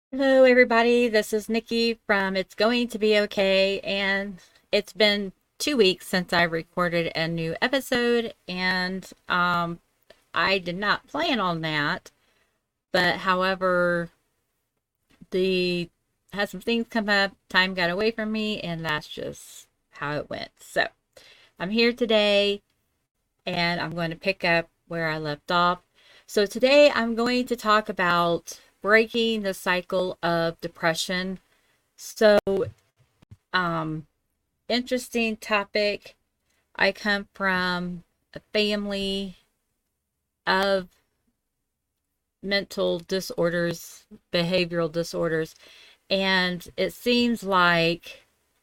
Hello, everybody. This is Nikki from It's Going to Be Okay. And it's been 2 weeks since I recorded a new episode, and I did not plan on that. But however, the had some things come up, time got away from me, and that's just how it went. So I'm here today, and I'm going to pick up where I left off. So today I'm going to talk about breaking the cycle of depression. So Um, interesting topic. I come from a family of mental disorders, behavioral disorders, and it seems like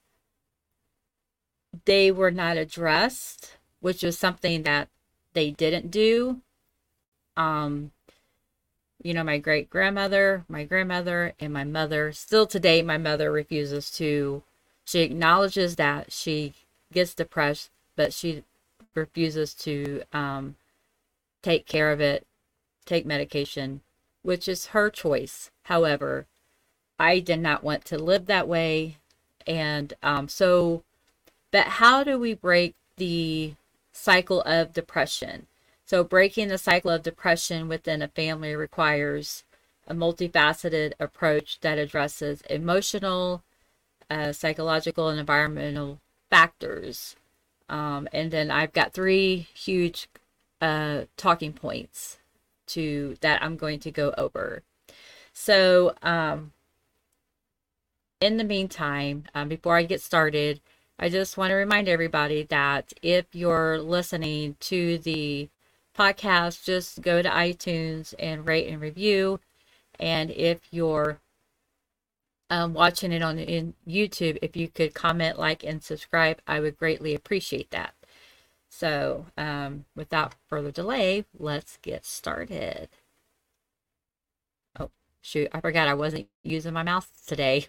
they were not addressed, which is something that they didn't do. Um, my great grandmother, my grandmother, and my mother. Still today, my mother refuses to. She acknowledges that she gets depressed, but she refuses to take care of it, take medication, which is her choice. However, I did not want to live that way. And but how do we break the cycle of depression? So, breaking the cycle of depression within a family requires a multifaceted approach that addresses emotional, psychological, and environmental factors. And then I've got three huge talking points to that I'm going to go over. So, in the meantime, before I get started, I just want to remind everybody that if you're listening to the podcast, just go to iTunes and rate and review. And if you're watching it on in YouTube, if you could comment, like, and subscribe, I would greatly appreciate that. So, without further delay, let's get started. Oh, shoot, I forgot I wasn't using my mouse today.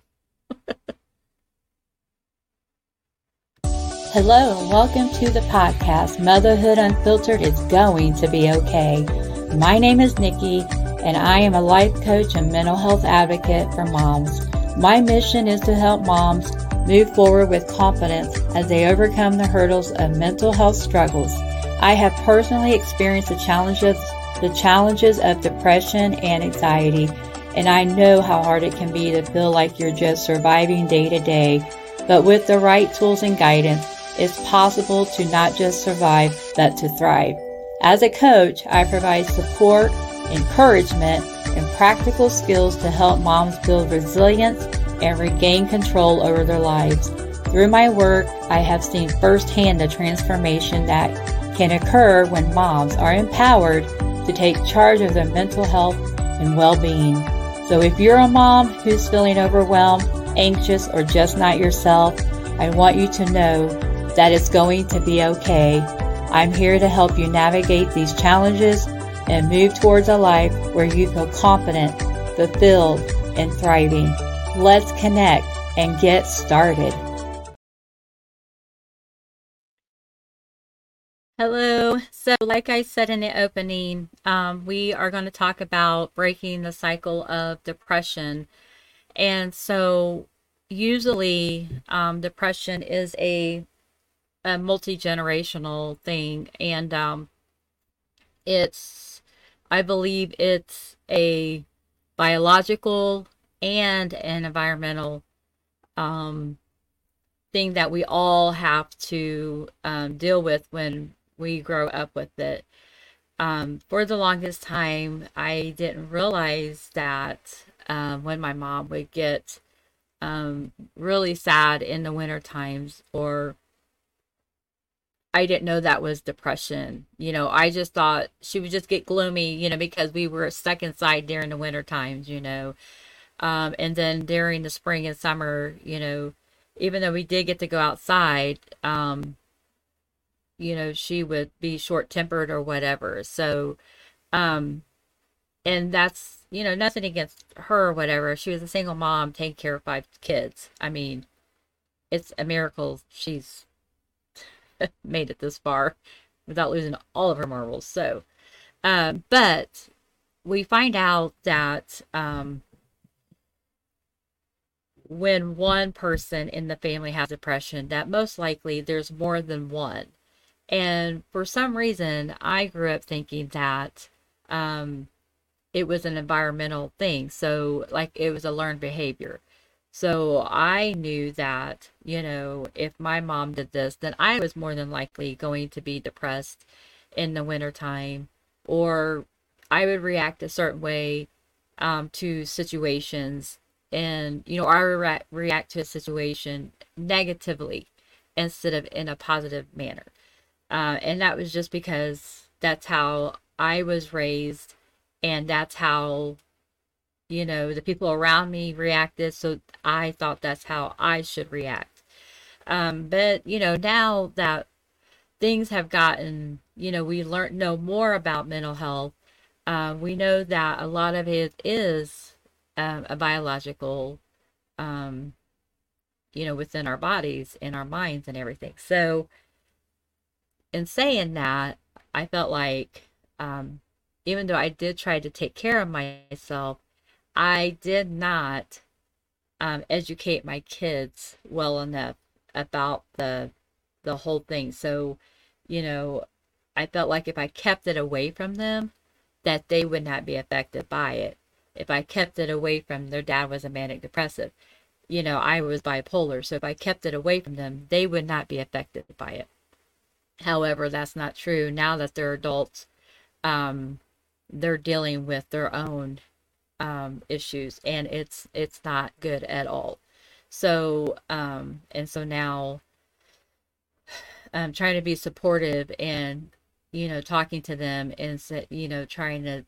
Hello, and welcome to the podcast, Motherhood Unfiltered is Going to Be Okay. My name is Nikki, and I am a life coach and mental health advocate for moms. My mission is to help moms move forward with confidence as they overcome the hurdles of mental health struggles. I have personally experienced the challenges of depression and anxiety, and I know how hard it can be to feel like you're just surviving day to day. But with the right tools and guidance, it's possible to not just survive, but to thrive. As a coach, I provide support, encouragement, and practical skills to help moms build resilience and regain control over their lives. Through my work, I have seen firsthand the transformation that can occur when moms are empowered to take charge of their mental health and well-being. So if you're a mom who's feeling overwhelmed, anxious, or just not yourself, I want you to know that it's going to be okay. I'm here to help you navigate these challenges and move towards a life where you feel confident, fulfilled, and thriving. Let's connect and get started. Hello. So, like I said in the opening, we are going to talk about breaking the cycle of depression. And so, usually, depression is a multi-generational thing, and it's I believe it's a biological and an environmental um, thing that we all have to deal with when we grow up with it. For the longest time, I didn't realize that when my mom would get really sad in the winter times, or I didn't know that was depression. I just thought she would just get gloomy, because we were stuck inside during the winter times, and then during the spring and summer, even though we did get to go outside, she would be short tempered or whatever. So, um, and that's, nothing against her or whatever. She was a single mom taking care of 5 kids. I mean, it's a miracle she's made it this far without losing all of her marbles. So, but we find out that when one person in the family has depression, that most likely there's more than one. And for some reason, I grew up thinking that um, it was an environmental thing. So, like, it was a learned behavior. So I knew that, if my mom did this, then I was more than likely going to be depressed in the wintertime, or I would react a certain way to situations. And, I would react to a situation negatively instead of in a positive manner. And that was just because that's how I was raised, and that's how, the people around me reacted. So I thought that's how I should react. But, now that things have gotten, we know more about mental health, we know that a lot of it is a biological, um, within our bodies and our minds and everything. So, in saying that, I felt like, even though I did try to take care of myself, I did not educate my kids well enough about the whole thing. So, you know, I felt like if I kept it away from them, that they would not be affected by it. If I kept it away from their dad was a manic depressive, I was bipolar. So if I kept it away from them, they would not be affected by it. However, that's not true. Now that they're adults, um, they're dealing with their own issues, and it's not good at all. So and so now I'm trying to be supportive and talking to them and trying to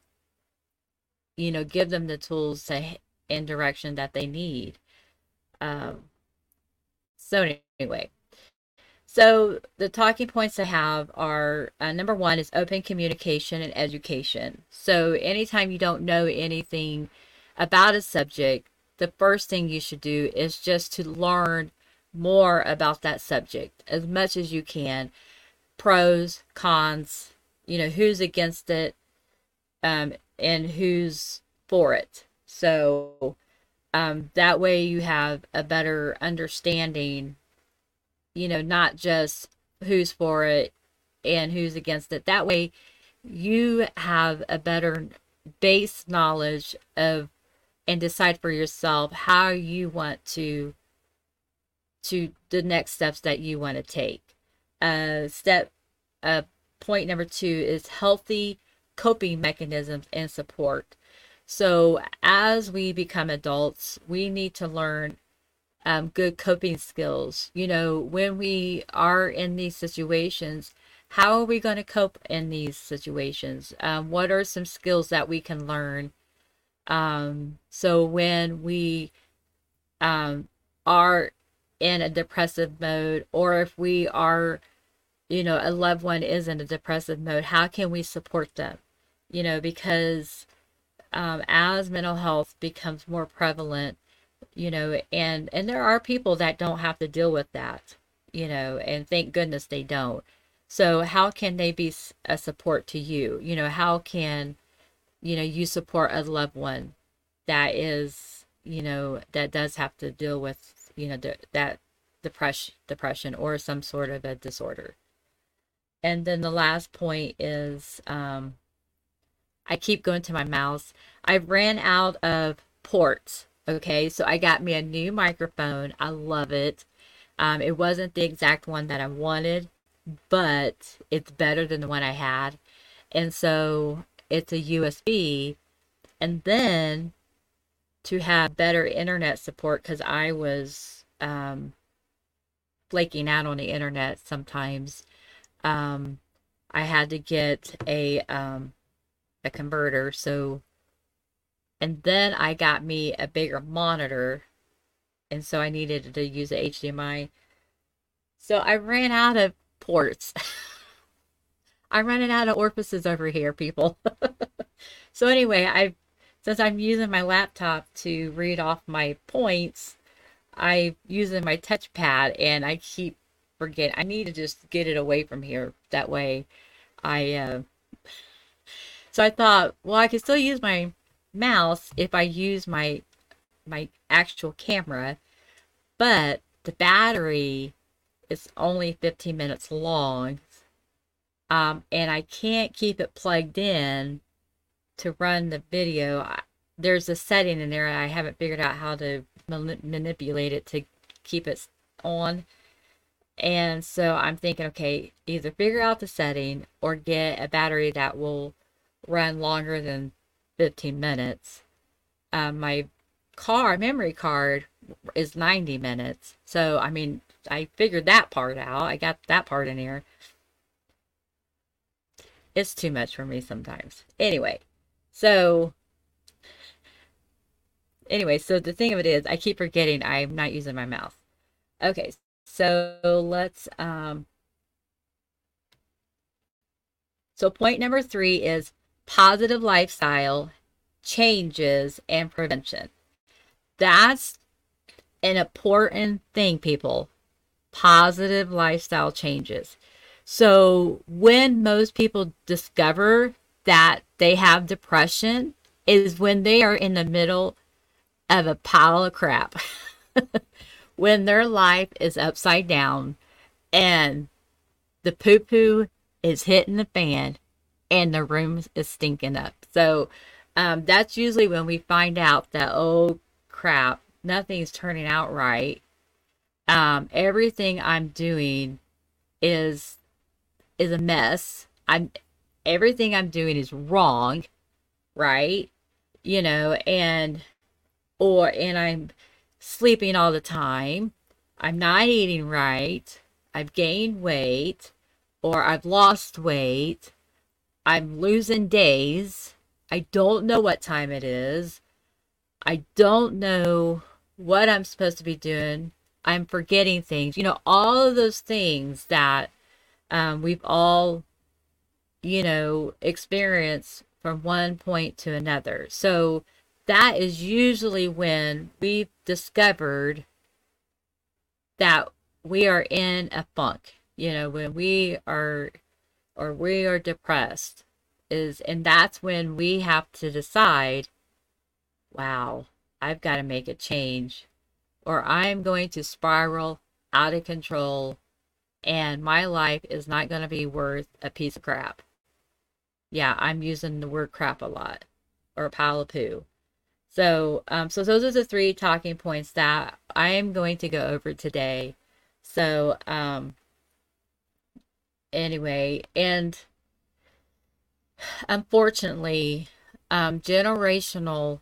give them the tools and direction that they need. Um, so anyway, so the talking points I have are number one is open communication and education. So anytime you don't know anything about a subject, the first thing you should do is just to learn more about that subject as much as you can. Pros, cons, who's against it, and who's for it. So that way you have a better understanding, not just who's for it and who's against it. That way you have a better base knowledge of and decide for yourself how you want to the next steps that you want to take. Step point number two is healthy coping mechanisms and support. So as we become adults, we need to learn good coping skills. When we are in these situations, how are we going to cope in these situations? What are some skills that we can learn? So when we are in a depressive mode, or if we are, a loved one is in a depressive mode, how can we support them? Because as mental health becomes more prevalent, and there are people that don't have to deal with that, and thank goodness they don't. So how can they be a support to you? How can, you support a loved one that is, that does have to deal with, that depression or some sort of a disorder. And then the last point is, I keep going to my mouse. I ran out of ports. Okay, so I got me a new microphone. I love it. It wasn't the exact one that I wanted, but it's better than the one I had. And so it's a USB. And then to have better internet support, because I was flaking out on the internet sometimes, I had to get a converter. So, and then I got me a bigger monitor, and so I needed to use a HDMI. So I ran out of ports. I'm running out of orifices over here, people. So anyway, since I'm using my laptop to read off my points, I'm using my touchpad, and I keep forgetting. I need to just get it away from here. That way, I so I thought, well, I could still use my mouse if I use my actual camera. but the battery is only 15 minutes long. And I can't keep it plugged in to run the video. There's a setting in there, and I haven't figured out how to manipulate it to keep it on. And so I'm thinking, okay, either figure out the setting or get a battery that will run longer than 15 minutes. My memory card is 90 minutes. So, I mean, I figured that part out. I got that part in here. It's too much for me sometimes. So the thing of it is, I keep forgetting I'm not using my mouse. Okay, so let's, so point number 3 is positive lifestyle changes and prevention. That's an important thing, people. Positive lifestyle changes. So when most people discover that they have depression is when they are in the middle of a pile of crap. When their life is upside down and the poo-poo is hitting the fan and the room is stinking up. So that's usually when we find out that, oh crap, nothing's turning out right. Everything I'm doing is a mess. Everything I'm doing is wrong, right? And I'm sleeping all the time. I'm not eating right. I've gained weight, or I've lost weight. I'm losing days. I don't know what time it is. I don't know what I'm supposed to be doing. I'm forgetting things. All of those things that we've all, experienced from one point to another. So that is usually when we've discovered that we are in a funk, when we are depressed, and that's when we have to decide, wow, I've got to make a change, or I'm going to spiral out of control, and my life is not going to be worth a piece of crap. Yeah, I'm using the word crap a lot, or a pile of poo. So those are the 3 talking points that I am going to go over today. So, anyway, and unfortunately, generational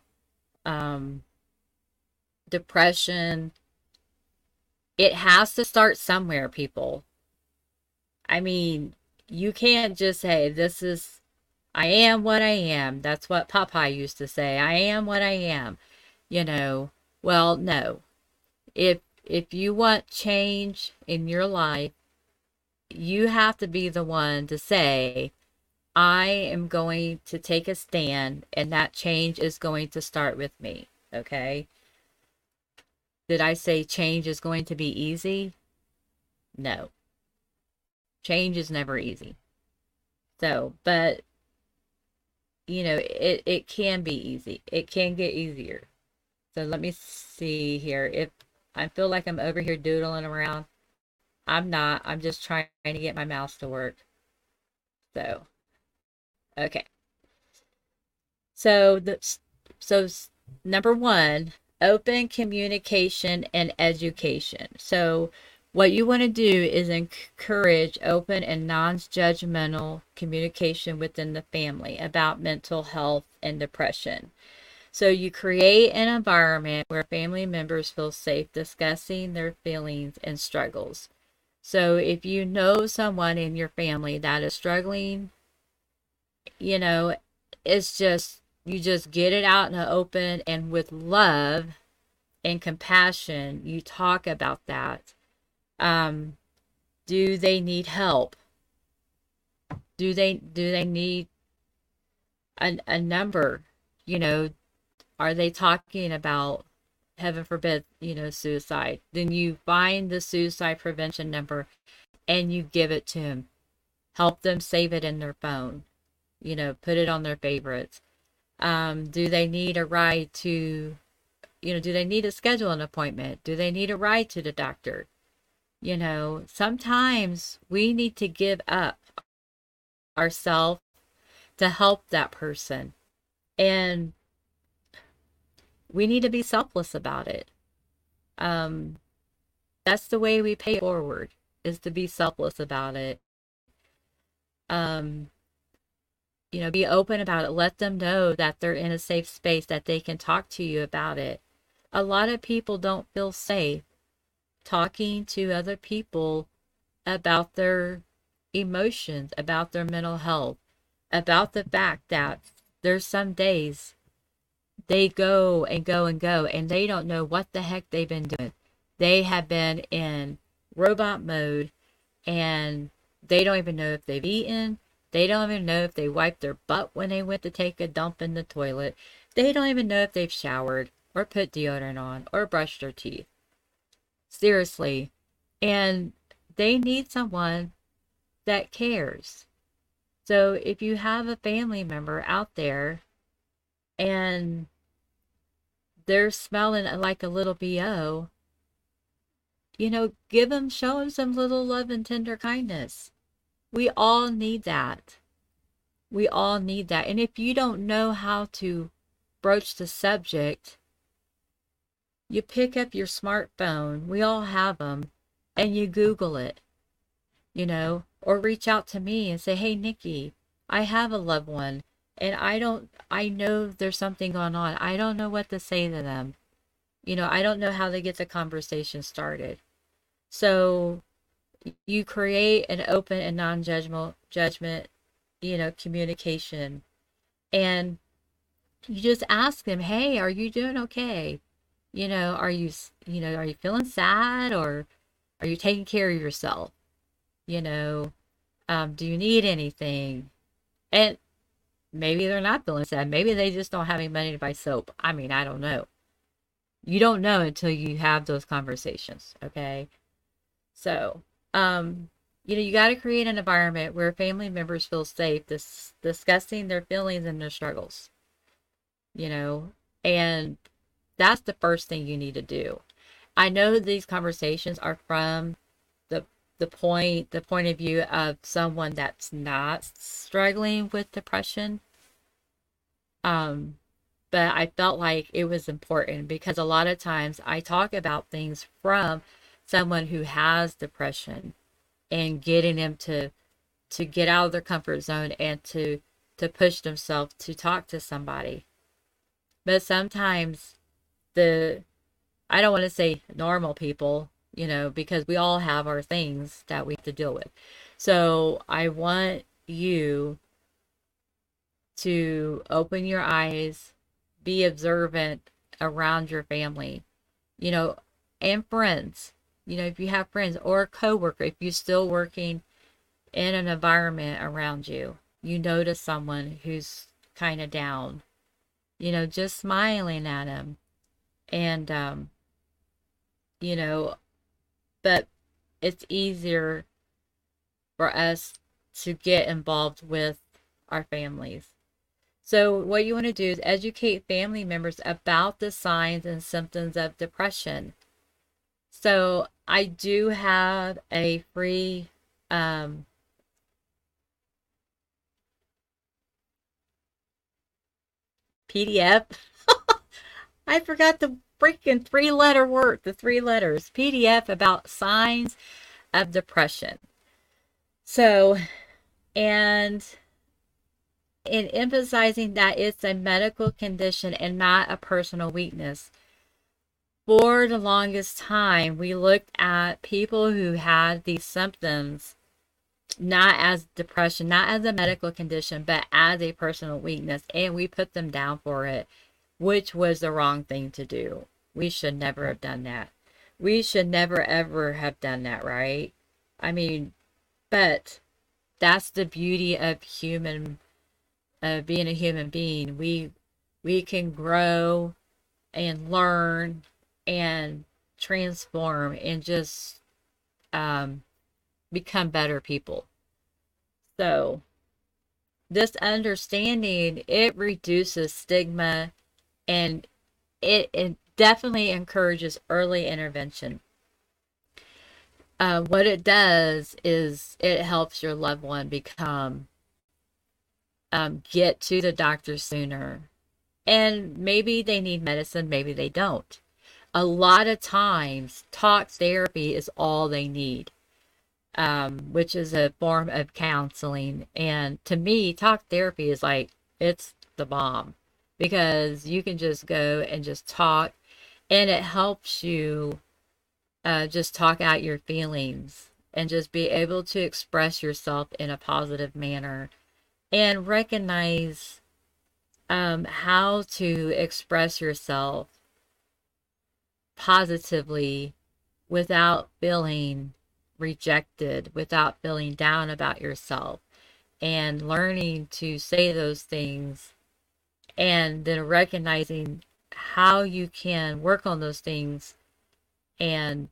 depression, it has to start somewhere, people. I mean, you can't just say, I am what I am. That's what Popeye used to say. I am what I am. Well, no. If you want change in your life, you have to be the one to say, I am going to take a stand, and that change is going to start with me. Okay? Did I say change is going to be easy? No. Change is never easy. So, but it can be easy. It can get easier. So let me see here. If I feel like I'm over here doodling around, I'm not. I'm just trying to get my mouse to work. So, okay. So number 1, open communication and education. So what you want to do is encourage open and non-judgmental communication within the family about mental health and depression. So you create an environment where family members feel safe discussing their feelings and struggles. So if you know someone in your family that is struggling, it's just, you just get it out in the open, and with love and compassion, you talk about that. Do they need help? Do they need a number? Are they talking about, heaven forbid, suicide? Then you find the suicide prevention number and you give it to them. Help them save it in their phone. Put it on their favorites. Do they need a ride to do they need to schedule an appointment? Do they need a ride to the doctor? Sometimes we need to give up ourselves to help that person. And we need to be selfless about it. That's the way we pay it forward, is to be selfless about it. Um, be open about it. Let them know that they're in a safe space, that they can talk to you about it. A lot of people don't feel safe talking to other people about their emotions, about their mental health, about the fact that there's some days they go and go and go and they don't know what the heck they've been doing. They have been in robot mode and they don't even know if they've eaten. They don't even know if they wiped their butt when they went to take a dump in the toilet. They don't even know if they've showered or put deodorant on or brushed their teeth. Seriously. And they need someone that cares. So if you have a family member out there and they're smelling like a little BO, show them some little love and tender kindness. We all need that. We all need that. And if you don't know how to broach the subject, you pick up your smartphone, we all have them, and you Google it, or reach out to me and say, hey, Nikki, I have a loved one, and I know there's something going on. I don't know what to say to them. I don't know how to get the conversation started. So you create an open and non-judgment, communication. And you just ask them, hey, are you doing okay? Are you feeling sad, or are you taking care of yourself? Do you need anything? And maybe they're not feeling sad. Maybe they just don't have any money to buy soap. I mean, I don't know. You don't know until you have those conversations, okay? So, you got to create an environment where family members feel safe discussing their feelings and their struggles, and that's the first thing you need to do. I know these conversations are from the point of view of someone that's not struggling with depression. But I felt like it was important because a lot of times I talk about things from someone who has depression and getting them to get out of their comfort zone and to push themselves to talk to somebody. But sometimes I don't want to say normal people, because we all have our things that we have to deal with. So I want you to open your eyes, be observant around your family, and friends. If you have friends or a coworker, if you're still working in an environment around you, you notice someone who's kind of down, just smiling at them. And, but it's easier for us to get involved with our families. So what you want to do is educate family members about the signs and symptoms of depression. So I do have a free PDF. I forgot the freaking three-letter word, the three letters, PDF about signs of depression. So, and in emphasizing that it's a medical condition and not a personal weakness. For the longest time, we looked at people who had these symptoms not as depression, not as a medical condition, but as a personal weakness, and we put them down for it, which was the wrong thing to do. We should never have done that. We should never ever have done that, right? I mean, but that's the beauty of being a human being. We can grow and learn and transform and just become better people. So this understanding, it reduces stigma, and it definitely encourages early intervention. What it does is it helps your loved one get to the doctor sooner. And maybe they need medicine, maybe they don't. A lot of times, talk therapy is all they need, which is a form of counseling. And to me, talk therapy is like, it's the bomb because you can just go and just talk, and it helps you just talk out your feelings and just be able to express yourself in a positive manner and recognize how to express yourself positively without feeling rejected, without feeling down about yourself, and learning to say those things and then recognizing how you can work on those things and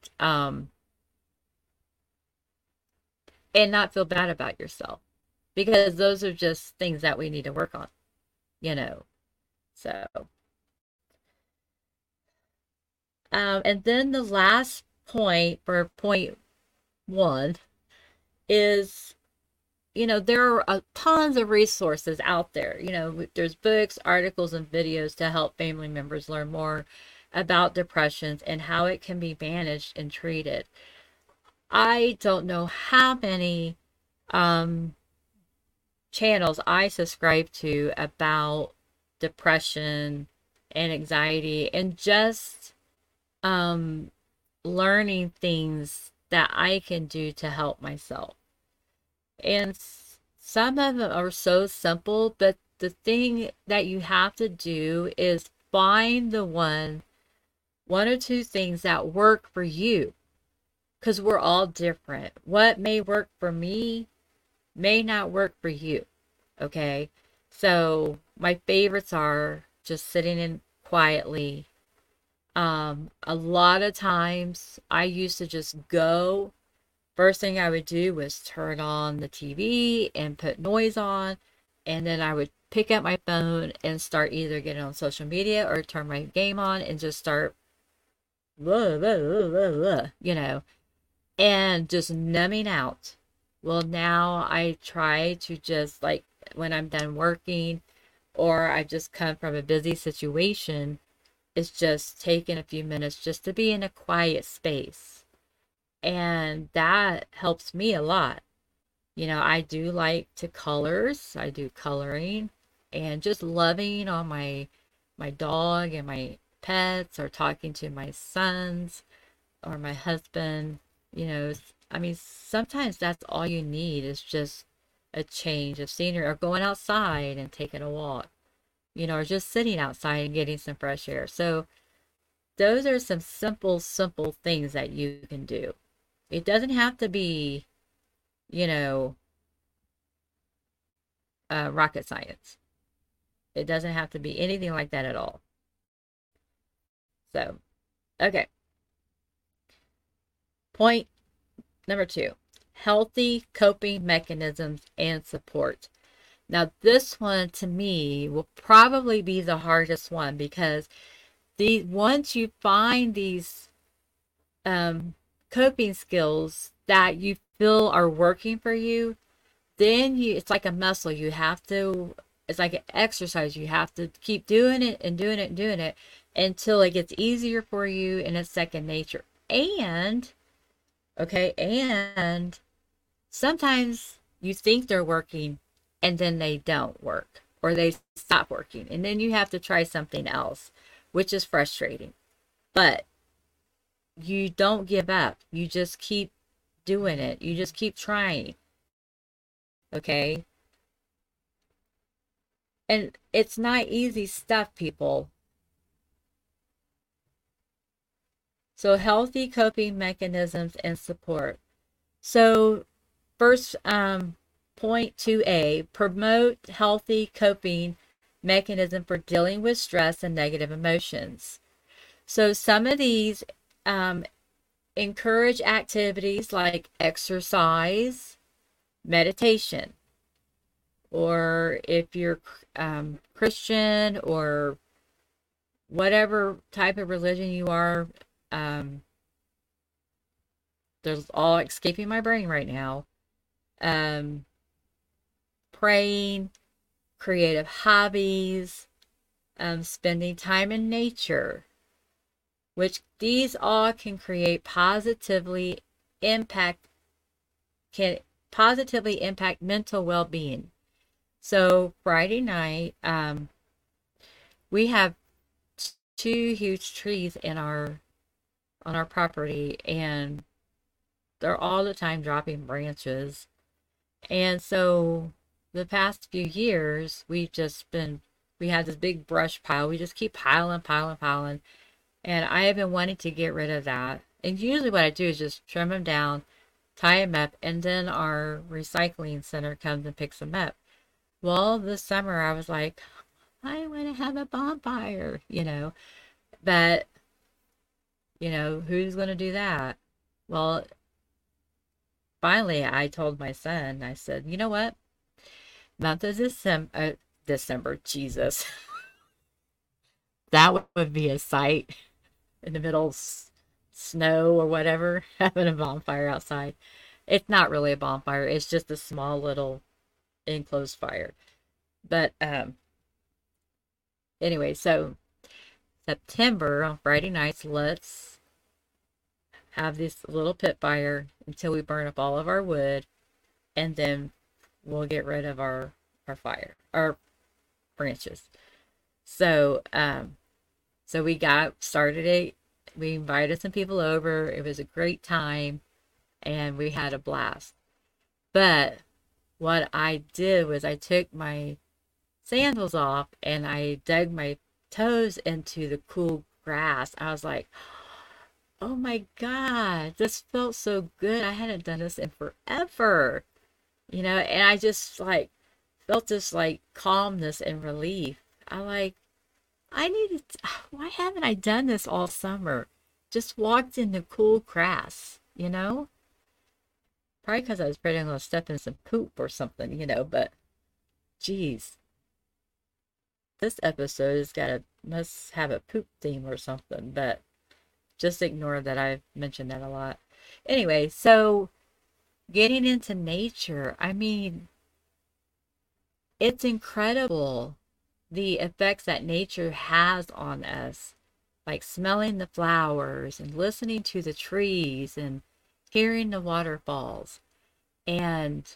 not feel bad about yourself, because those are just things that we need to work on, you know. So and then the last point for point one is, there are tons of resources out there. There's books, articles, and videos to help family members learn more about depressions and how it can be managed and treated. I don't know how many channels I subscribe to about depression and anxiety, and just learning things that I can do to help myself. And some of them are so simple, but the thing that you have to do is find the one or two things that work for you, because we're all different. What may work for me may not work for you. Okay. So my favorites are just sitting in quietly. A lot of times I used to just go. First thing I would do was turn on the TV and put noise on, and then I would pick up my phone and start either getting on social media or turn my game on and just start, blah, blah, blah, blah, blah, and just numbing out. Well, now I try to just, like, when I'm done working or I've just come from a busy situation, it's just taking a few minutes just to be in a quiet space. And that helps me a lot. I do like to colors. I do coloring and just loving on my dog and my pets, or talking to my sons or my husband. I mean, sometimes that's all you need is just a change of scenery, or going outside and taking a walk, or just sitting outside and getting some fresh air. So those are some simple things that you can do. It doesn't have to be, you know, rocket science. It doesn't have to be anything like that at all. So, okay. Point number 2, healthy coping mechanisms and support. Now, this one to me will probably be the hardest one, because once you find these coping skills that you feel are working for you, then it's like a muscle. It's like an exercise. You have to keep doing it and doing it and doing it until it gets easier for you and it's second nature. And, okay, and sometimes you think they're working and then they don't work, or they stop working, and then you have to try something else, which is frustrating. But you don't give up. You just keep doing it. You just keep trying. Okay? And it's not easy stuff, people. So, healthy coping mechanisms and support. So, first, point 2A, promote healthy coping mechanism for dealing with stress and negative emotions. So, some of these encourage activities like exercise, meditation, or if you're Christian or whatever type of religion you are, um, there's all escaping my brain right now. Um, Praying, creative hobbies, spending time in nature, which these all can create impact can positively impact mental well-being. So Friday night, we have two huge trees in our on our property, and they're all the time dropping branches. And so the past few years, we had this big brush pile. We just keep piling, piling, piling. And I have been wanting to get rid of that. And usually what I do is just trim them down, tie them up, and then our recycling center comes and picks them up. Well, this summer I was like, I want to have a bonfire, but, who's going to do that? Well, finally I told my son, I said, you know what? Month of December, Jesus. That would be a sight in the middle of snow or whatever, having a bonfire outside. It's not really a bonfire, it's just a small little enclosed fire. But anyway, so September on Friday nights, let's have this little pit fire until we burn up all of our wood, and then we'll get rid of our branches. So so we got started it. We invited some people over. It was a great time, and we had a blast. But what I did was I took my sandals off and I dug my toes into the cool grass. I was like, oh my God, this felt so good. I hadn't done this in forever, and I just like felt this like calmness and relief. I needed, why haven't I done this all summer? Just walked in the cool grass. Probably because I was afraid I'm going to step in some poop or something, but geez, this episode must have a poop theme or something, but just ignore that I've mentioned that a lot. Anyway, so getting into nature, I mean, it's incredible the effects that nature has on us, like smelling the flowers and listening to the trees and hearing the waterfalls. And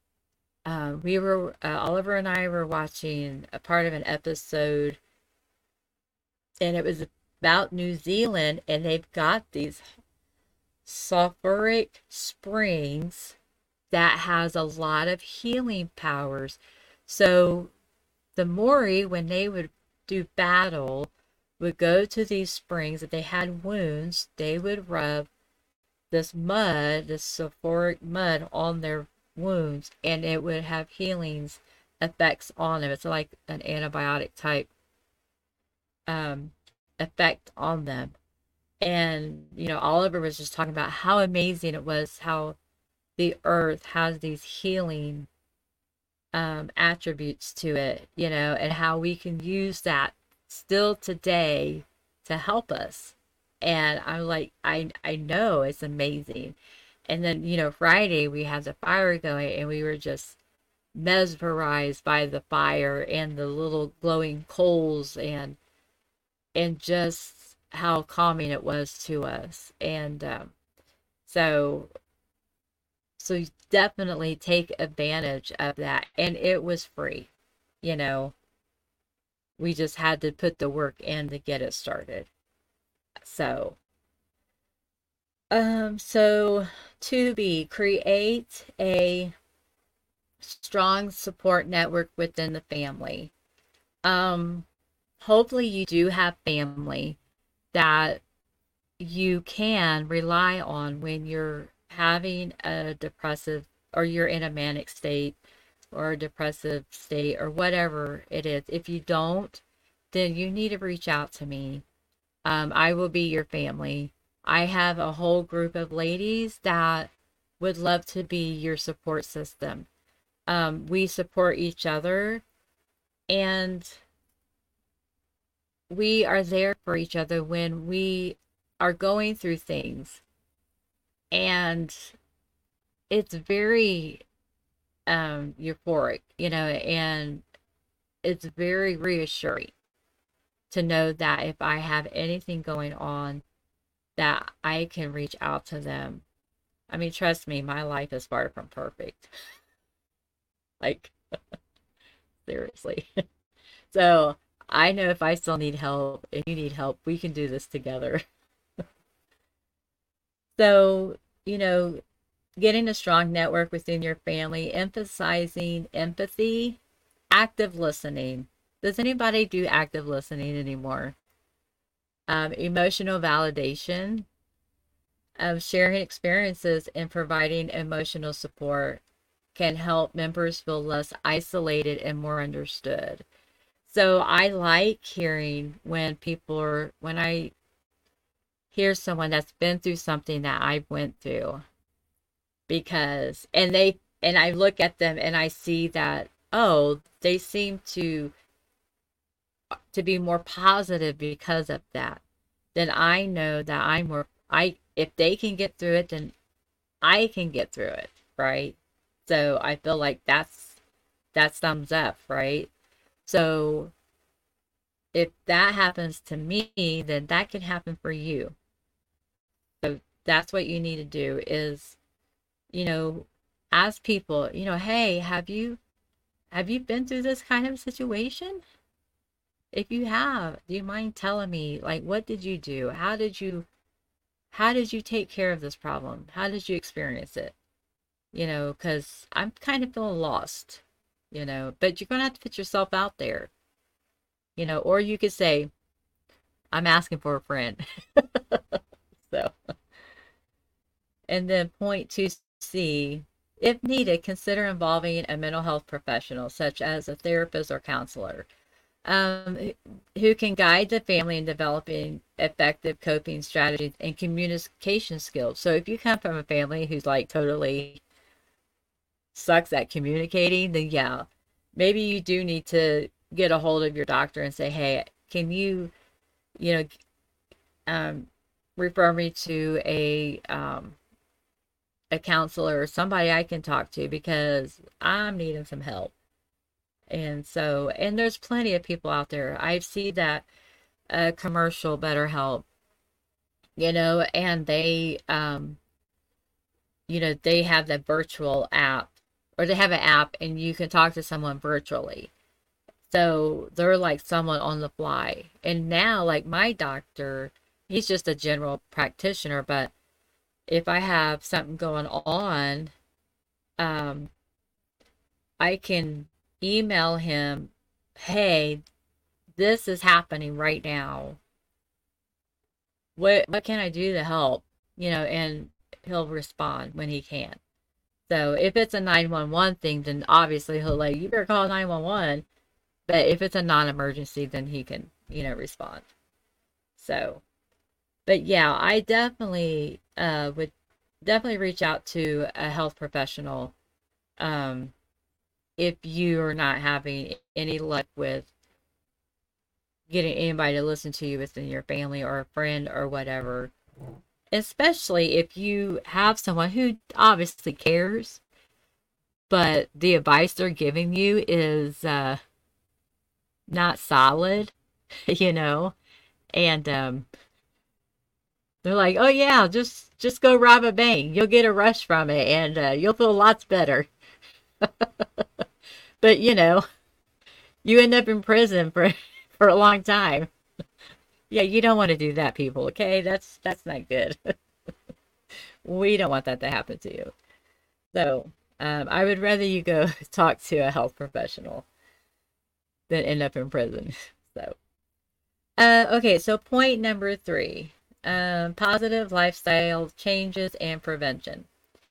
Oliver and I were watching a part of an episode, and it was about New Zealand, and they've got these sulfuric springs that has a lot of healing powers. So the Maori, when they would do battle, would go to these springs. If they had wounds, they would rub this sulfuric mud on their wounds, and it would have healings effects on them. It's like an antibiotic type effect on them. And, Oliver was just talking about how amazing it was how the earth has these healing attributes to it, and how we can use that still today to help us. And I'm like, I know it's amazing. And then, Friday we had the fire going, and we were just mesmerized by the fire and the little glowing coals, and just how calming it was to us. And so so definitely take advantage of that. And it was free. You know, we just had to put the work in to get it started. So, so to be create a strong support network within the family. Um, Hopefully you do have family that you can rely on when you're having a depressive, or you're in a manic state or a depressive state or whatever it is. If you don't, then you need to reach out to me. I will be your family. I have a whole group of ladies that would love to be your support system. We support each other, and we are there for each other when we are going through things. And it's very euphoric, and it's very reassuring to know that if I have anything going on, that I can reach out to them. I mean, trust me, my life is far from perfect. Like, seriously. So I know if I still need help, if you need help, we can do this together. So, you know, getting a strong network within your family, emphasizing empathy, active listening. Does anybody do active listening anymore? Emotional validation, sharing experiences and providing emotional support can help members feel less isolated and more understood. So I like hearing when I hear someone that's been through something that I went through, because, and I look at them and I see that, oh, they seem to be more positive because of that. Then I know that if they can get through it, then I can get through it, right? So I feel like that's thumbs up, right? So if that happens to me, then that can happen for you. So that's what you need to do is, you know, ask people, hey, have you been through this kind of situation? If you have, do you mind telling me, like, what did you do? How did you take care of this problem? How did you experience it? Because I'm kind of feeling lost, but you're going to have to put yourself out there, or you could say, I'm asking for a friend. So, and then point 2C, if needed, consider involving a mental health professional, such as a therapist or counselor, um, who can guide the family in developing effective coping strategies and communication skills. So if you come from a family who's like totally sucks at communicating, then yeah, maybe you do need to get a hold of your doctor and say, hey, can you know, um, refer me to a counselor or somebody I can talk to because I'm needing some help. And so, and there's plenty of people out there. I see that commercial BetterHelp, and they have the virtual app, or they have an app and you can talk to someone virtually. So they're like someone on the fly. And now, like my doctor, he's just a general practitioner, but if I have something going on, um, I can email him, hey, this is happening right now. What can I do to help? And he'll respond when he can. So if it's a 911 thing, then obviously he'll like, you better call 911. But if it's a non-emergency, then he can, respond. So, but yeah, I definitely would definitely reach out to a health professional um, if you're not having any luck with getting anybody to listen to you within your family or a friend or whatever. Especially if you have someone who obviously cares, but the advice they're giving you is not solid, you know, and they're like, "Oh yeah, just go rob a bank. You'll get a rush from it, and you'll feel lots better." But you end up in prison for for a long time. Yeah, you don't want to do that, people. Okay, that's not good. We don't want that to happen to you. So, I would rather you go talk to a health professional than end up in prison. So, okay, so point number 3, positive lifestyle changes and prevention.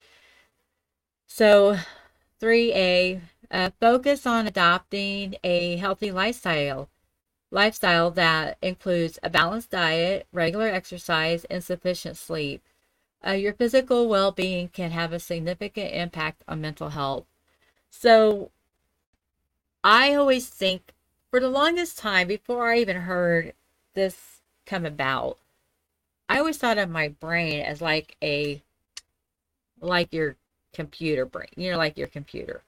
So, 3A, focus on adopting a healthy lifestyle that includes a balanced diet, regular exercise, and sufficient sleep. Your physical well-being can have a significant impact on mental health. So I always think, for the longest time, before I even heard this come about? I always thought of my brain as like your computer brain, like your computer.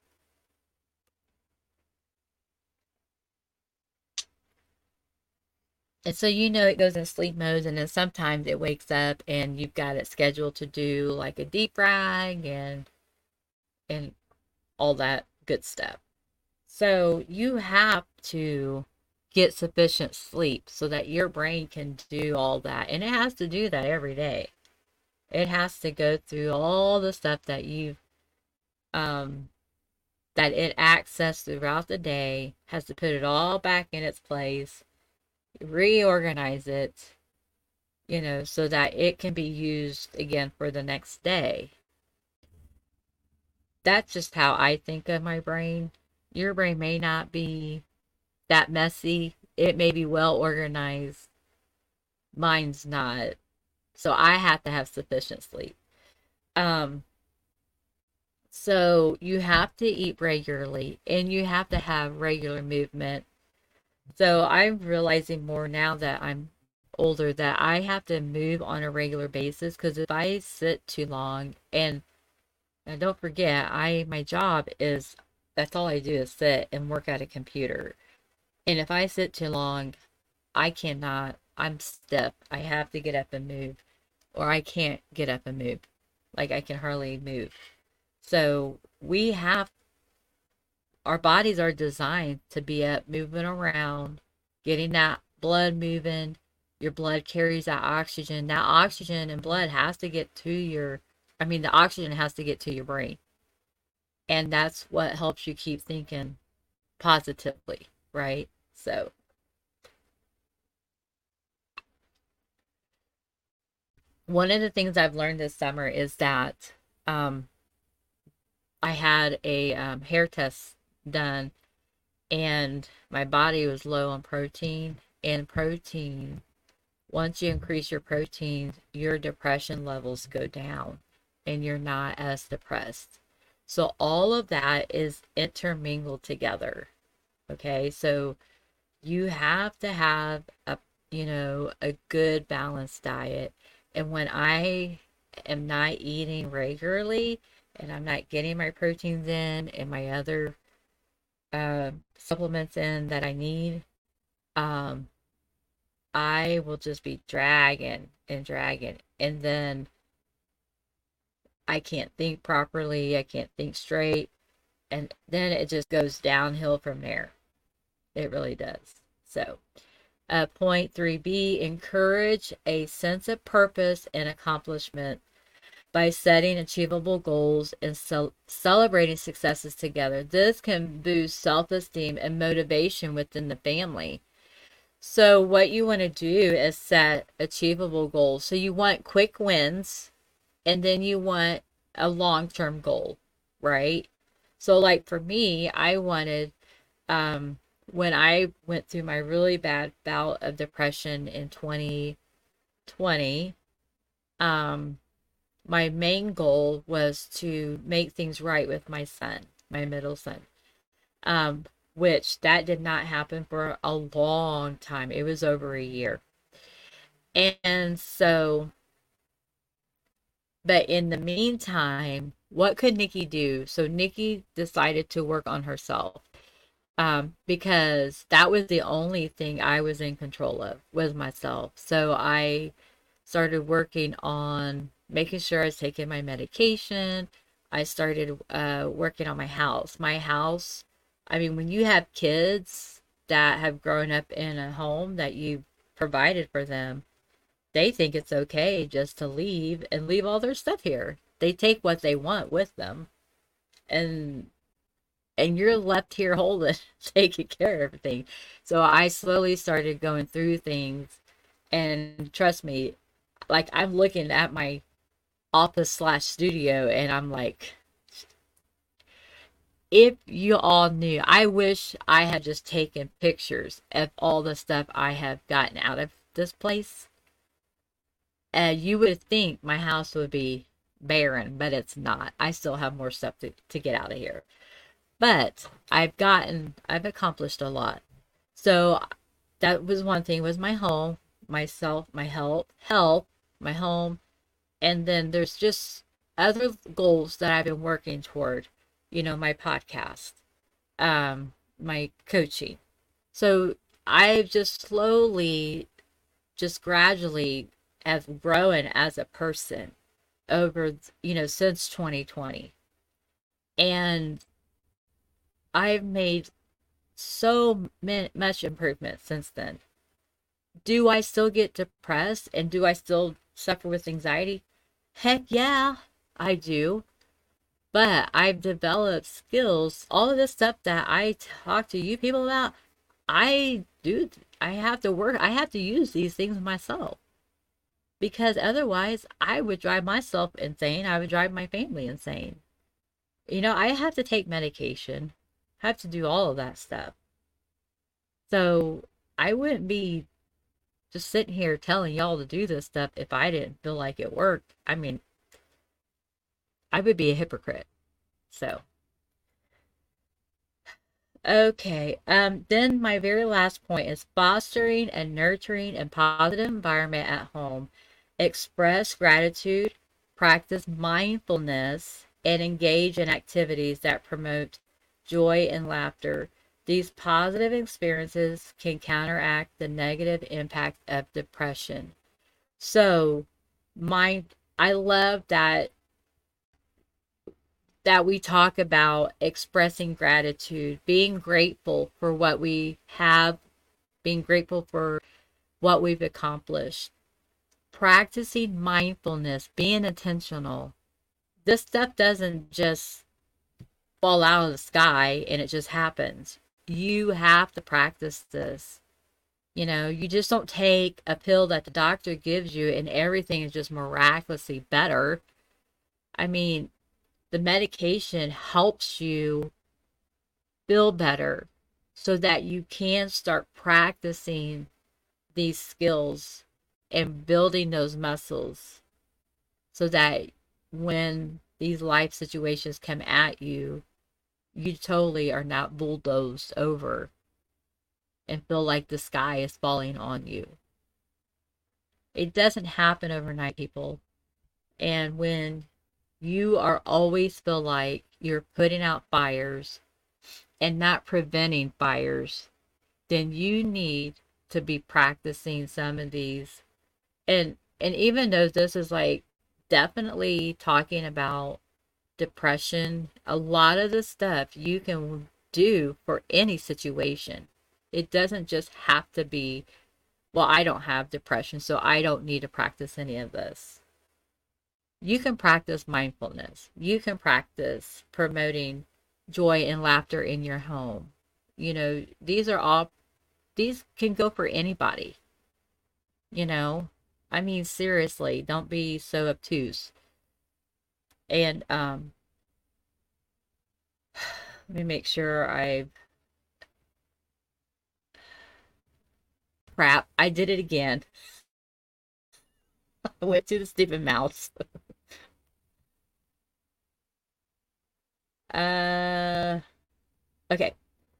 And so it goes in sleep mode, and then sometimes it wakes up and you've got it scheduled to do like a deep frag and all that good stuff. So you have to get sufficient sleep so that your brain can do all that. And it has to do that every day. It has to go through all the stuff that um that it accessed throughout the day, has to put it all back in its place, reorganize it, so that it can be used again for the next day. That's just how I think of my brain. Your brain may not be that messy. It may be well organized. Mine's not. So I have to have sufficient sleep. Um, so you have to eat regularly and you have to have regular movement. So I'm realizing more now that I'm older that I have to move on a regular basis, because if I sit too long, and don't forget, my job is, that's all I do is sit and work at a computer. And if I sit too long, I cannot, I'm stiff. I have to get up and move, or I can't get up and move. Like I can hardly move. So our bodies are designed to be up moving around, getting that blood moving. Your blood carries that oxygen. That oxygen and blood has to get to the oxygen has to get to your brain. And that's what helps you keep thinking positively, right? So, one of the things I've learned this summer is that um, I had a hair test done, and my body was low on protein. And protein, once you increase your protein, your depression levels go down and you're not as depressed. So all of that is intermingled together. Okay, so you have to have a good balanced diet. And when I am not eating regularly and I'm not getting my proteins in and my other supplements in that I need, um, I will just be dragging and dragging. And then I can't think properly. I can't think straight. And then it just goes downhill from there. It really does. So, point 3B, encourage a sense of purpose and accomplishment by setting achievable goals and celebrating successes together. This can boost self-esteem and motivation within the family. So what you want to do is set achievable goals. So you want quick wins, and then you want a long-term goal, right? So like for me, I wanted, when I went through my really bad bout of depression in 2020, my main goal was to make things right with my son, my middle son. Which that did not happen for a long time. It was over a year. And so, but in the meantime, what could Nikki do? So Nikki decided to work on herself, because that was the only thing I was in control of, was myself. So I started working on making sure I was taking my medication. I started working on my house. My house, I mean, when you have kids that have grown up in a home that you provided for them, they think it's okay just to leave and leave all their stuff here. They take what they want with them. And you're left here holding, taking care of everything. So I slowly started going through things, and trust me, like I'm looking at my office slash studio and I'm like, if you all knew, I wish I had just taken pictures of all the stuff I have gotten out of this place. And you would think my house would be barren, but it's not. I still have more stuff to get out of here. But I've accomplished a lot. So that was one thing, was my home, myself, my health, my home. And then there's just other goals that I've been working toward, my podcast, my coaching. So I've just slowly, just gradually have grown as a person over, since 2020. And I've made so much improvement since then. Do I still get depressed and do I still suffer with anxiety? Heck yeah, I do. But I've developed skills. All of this stuff that I talk to you people about, I do. I have to work. I have to use these things myself because otherwise I would drive myself insane. I would drive my family insane. I have to take medication. I have to do all of that stuff. So I wouldn't be just sitting here telling y'all to do this stuff if I didn't feel like it worked. I mean, I would be a hypocrite. So, okay. Then my very last point is fostering and nurturing a positive environment at home. Express gratitude, practice mindfulness, and engage in activities that promote joy and laughter. These positive experiences can counteract the negative impact of depression. So, my I love that we talk about expressing gratitude, being grateful for what we have, being grateful for what we've accomplished, practicing mindfulness, being intentional. This stuff doesn't just fall out of the sky and it just happens. You have to practice this. You just don't take a pill that the doctor gives you and everything is just miraculously better. I mean, the medication helps you feel better so that you can start practicing these skills and building those muscles so that when these life situations come at you, you totally are not bulldozed over and feel like the sky is falling on you. It doesn't happen overnight, people. And when you are always feel like you're putting out fires and not preventing fires, then you need to be practicing some of these. And even though this is like definitely talking about depression, a lot of the stuff you can do for any situation. It doesn't just have to be, well, I don't have depression, so I don't need to practice any of this. You can practice mindfulness. You can practice promoting joy and laughter in your home. These can go for anybody. You know, I mean, seriously, don't be so obtuse. And let me make sure crap, I did it again. I went to the stupid mouse. uh, okay.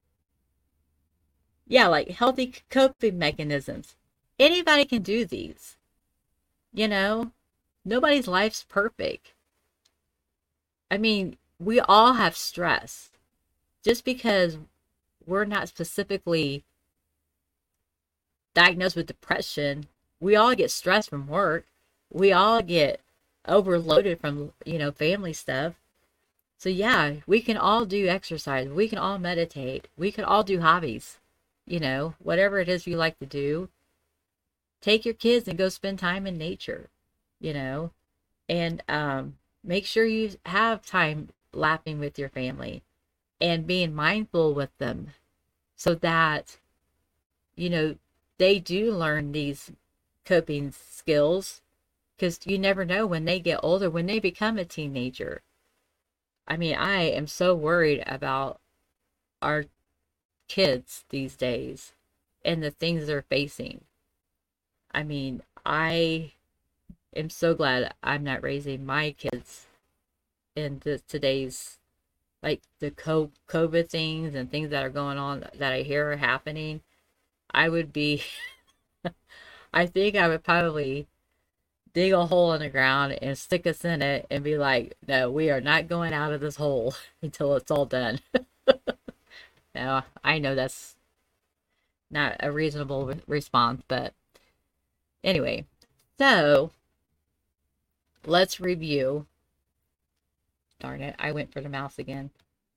Yeah, like healthy coping mechanisms. Anybody can do these, you know? Nobody's life's perfect. I mean, we all have stress. Just because we're not specifically diagnosed with depression, we all get stressed from work. We all get overloaded from, family stuff. So yeah, we can all do exercise. We can all meditate. We can all do hobbies. Whatever it is you like to do. Take your kids and go spend time in nature, you know, and make sure you have time laughing with your family and being mindful with them so that, you know, they do learn these coping skills because you never know when they get older, when they become a teenager. I mean, I am so worried about our kids these days and the things they're facing. I mean, I am so glad I'm not raising my kids in today's, like, the COVID things and things that are going on that I hear are happening. I would be, I think I would probably dig a hole in the ground and stick us in it and be like, no, we are not going out of this hole until it's all done. Now, I know that's not a reasonable response, but anyway, so let's review. Darn it, I went for the mouse again.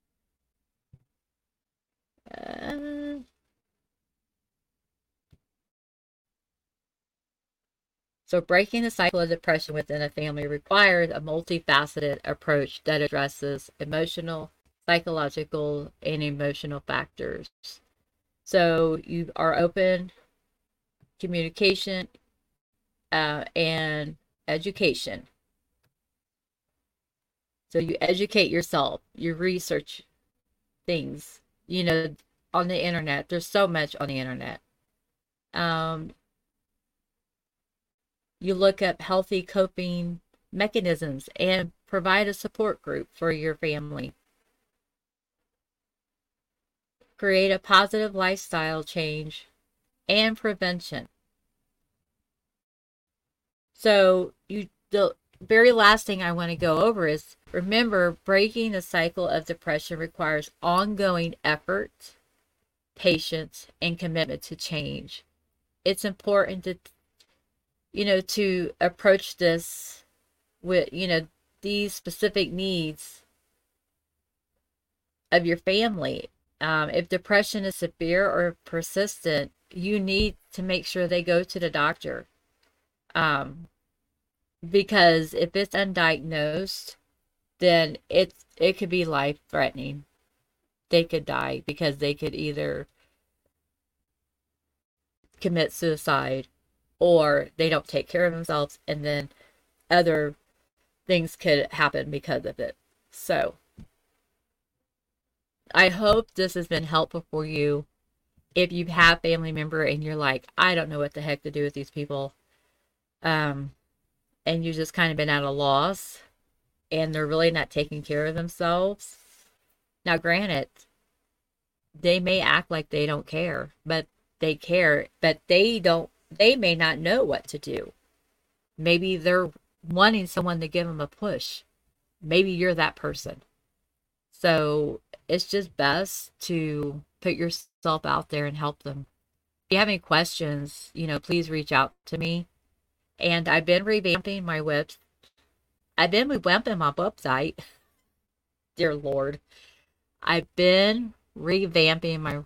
So breaking the cycle of depression within a family requires a multifaceted approach that addresses emotional, psychological, and emotional factors. So you are open communication and education. So you educate yourself, you research things, on the internet. There's so much on the internet. Um, you look up healthy coping mechanisms and provide a support group for your family. Create a positive lifestyle change and prevention. So the very last thing I want to go over is remember, breaking the cycle of depression requires ongoing effort, patience, and commitment to change. It's important to approach this with, these specific needs of your family. If depression is severe or persistent, you need to make sure they go to the doctor. Because if it's undiagnosed, then it could be life threatening. They could die because they could either commit suicide or they don't take care of themselves, and then other things could happen because of it. So I hope this has been helpful for you. If you have family member and you're like, I don't know what the heck to do with these people, and you've just kind of been at a loss and they're really not taking care of themselves. Now, granted, they may act like they don't care, but they care, but they may not know what to do. Maybe they're wanting someone to give them a push. Maybe you're that person. So it's just best to put yourself out there and help them. If you have any questions, please reach out to me. And I've been revamping my website. Dear Lord. I've been revamping my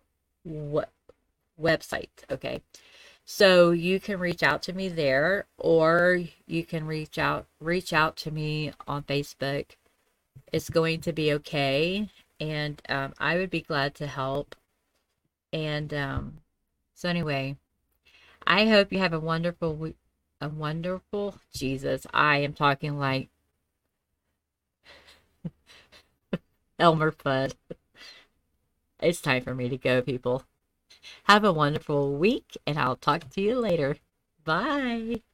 website. Okay. So you can reach out to me there, or you can reach out to me on Facebook. It's going to be okay. And I would be glad to help. And so anyway, I hope you have a wonderful week. Jesus, I am talking like Elmer Fudd. It's time for me to go, people. Have a wonderful week, and I'll talk to you later. Bye.